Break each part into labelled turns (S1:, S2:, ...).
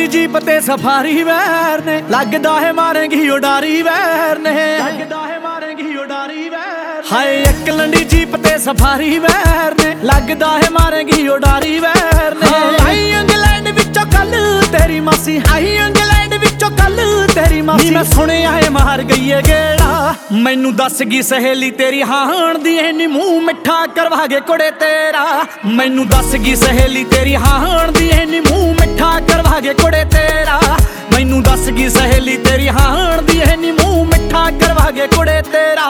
S1: Landi jeep ते safari वैर ने लगदा है मारेंगी उडारी वैर ने लगदा है मारेंगी उडारी वैर हाय एक लंडी जीप ते सफारी वैर ने लगदा है मारेंगी उडारी वैर ने आई इंग्लैंड विचों कल तेरी मासी आई इंग्लैंड विचों कल तेरी मासी मैं सुनिया है मार गई है गेड़ा मैनू दस गई सहेली तेरी हाण दी एनी मूंह मिठा करवा के कुड़े तेरा मैनू दस गई सहेली तेरी हाण दी एनी मूंह मिठा करवा के कुड़े तेरा मैनू दस गई सहेली तेरी हाण दी एनी मूंह मिठा करवा के कुड़े तेरा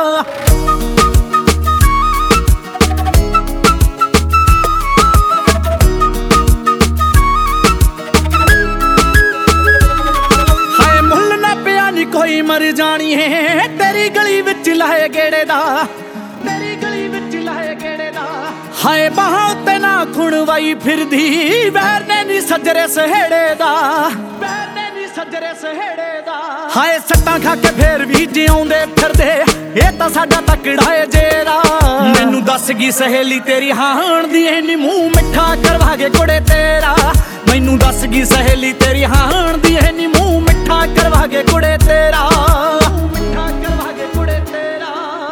S1: कोई मर जानी है तेरी गली विच लाए गेड़े दा तेरी गली विच लाए गेड़े दा हाय बाहां उत्ते ना खुणवाई फिरदी वैर ने नी सजरे सहेड़े दा वैर ने नी सजरे सहेड़े दा हाय सट्टां खा के फेर भी जिउंदे फिरदे ए तां साडा तकड़ा ए जेरा मैनू दस गई सहेली तेरी हाण दी एनी मूंह मिठा करवा के कुड़े तेरा मैनू दस गई सहेली तेरी हाण दी एनी मूंह मिठा करवा के कुड़े तेरा मिठा करवा के कुड़े तेरा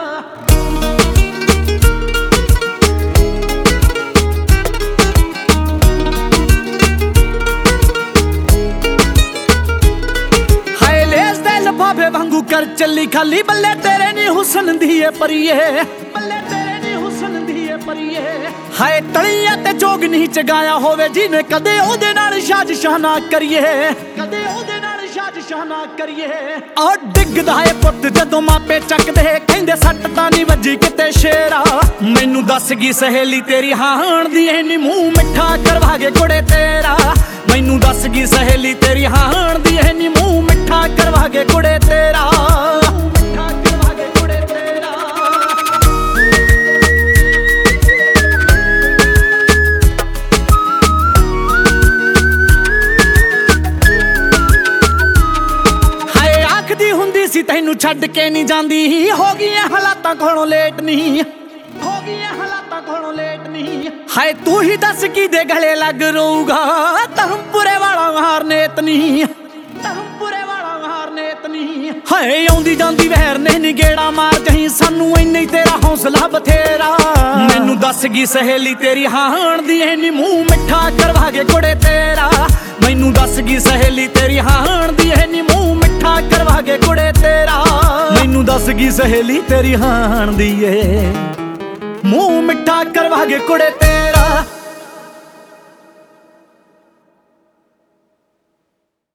S1: हाय लेस दे लफाफे वांगू कर चली खाली बल्ले तेरे नी हुसन दी ए परिए बल्ले तेरे नी हुसन दी ए परिए हाय तलिया ते जोग नहीं चगाया होवे जिने कदे ओदे नाल साजिशां ना करिए कदे ओदे नाल साजिशां ना करिए आ डिगदा है पुੱਤ ਜਦੋਂ मापे ਚੱਕਦੇ ਕਹਿੰਦੇ ਸੱਟ ਤਾਂ ਨਹੀਂ ਵੱਜੀ ਕਿਤੇ ਸ਼ੇਰਾ ਮੈਨੂੰ ਦੱਸ ਗਈ ਸਹੇਲੀ ਤੇਰੀ ਹਾਣ ਦੀ ਐਨੀ ਮੂੰਹ ਮਿੱਠਾ ਕਰਵਾ ਕੇ ਕੁੜੇ ਤੇਰਾ ਮੈਨੂੰ ਦੱਸ ਗਈ ਸਹੇਲੀ ਤੇਰੀ ਹਾਣ ਦੀ ਐਨੀ ਮੂੰਹ ਮਿੱਠਾ ਕਰਵਾ ਕੇ ਕੁੜੇ ਤੇਰਾ ਤੈਨੂੰ ਛੱਡ ਕੇ ਨਹੀਂ ਜਾਂਦੀ ਹੋ ਗਈਆਂ ਹਾਲਾਤਾਂ ਕੋਲੋਂ ਲੇਟ ਨਹੀਂ ਹੋ ਗਈਆਂ ਹਾਲਾਤਾਂ ਕੋਲੋਂ ਲੇਟ ਨਹੀਂ ਹਾਏ ਤੂੰ ਹੀ ਦੱਸ ਕਿਦੇ ਗਲੇ ਲੱਗ ਰਹੂਗਾ ਧਰਮਪੁਰੇ ਵਾਲਾ ਹਾਰਨੇਤ ਨਹੀਂ ਧਰਮਪੁਰੇ ਵਾਲਾ ਹਾਰਨੇਤ ਨਹੀਂ ਹਾਏ ਆਉਂਦੀ ਜਾਂਦੀ ਵਹਿਰ ਨੇ ਨੀ ਗੇੜਾ ਮਾਰ ਜਹੀਂ ਸਾਨੂੰ ਇੰਨਾ ਹੀ ਤੇਰਾ ਹੌਸਲਾ ਬਥੇਰਾ ਮੈਨੂੰ ਦੱਸ ਗਈ ਸਹੇਲੀ ਤੇਰੀ ਹਾਣ ਦੀ ਐਨੀ ਮੂੰਹ ਮਿੱਠਾ ਕਰਵਾ ਕੇ ਕੁੜੇ ਤੇਰਾ ਮੈਨੂੰ ਦੱਸ ਗਈ ਸਹੇਲੀ ਤੇਰੀ ਹਾਣ ਦੀ ਐਨੀ ਮੂੰਹ ਮਿੱਠਾ ਕਰਵਾ ਕੇ ਕੁੜੇ ਤੇਰਾ ਮੈਨੂੰ ਦੱਸ ਗਈ ਸਹੇਲੀ ਤੇਰੀ ਹਾਣ ਦੀ ਏ ਮੂੰਹ ਮਿੱਠਾ ਕਰਵਾ ਕੇ ਕੁੜੇ ਤੇਰਾ